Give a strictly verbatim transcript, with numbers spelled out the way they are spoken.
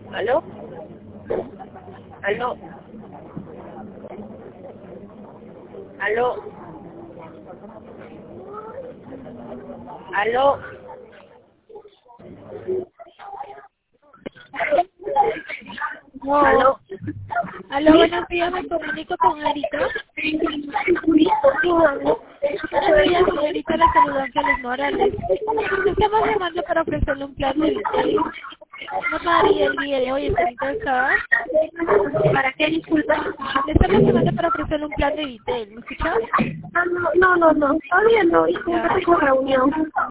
¿Aló? ¿Aló? ¿Aló? ¿Aló? No. ¿Aló? Aló, buenos días, me comunico con Erika. Buenos días, señorita, la saluda Ángeles Morales. Estamos llamando para ofrecerle un plan de Vitel. ¿No pagaría el día de hoy? ¿Está interesada? ¿Para qué? Disculpa. Le estamos llamando para ofrecerle un plan de Vitel. ¿Me escucha? Ah, no, no, no, no. Todavía no. Disculpa, tengo reunión.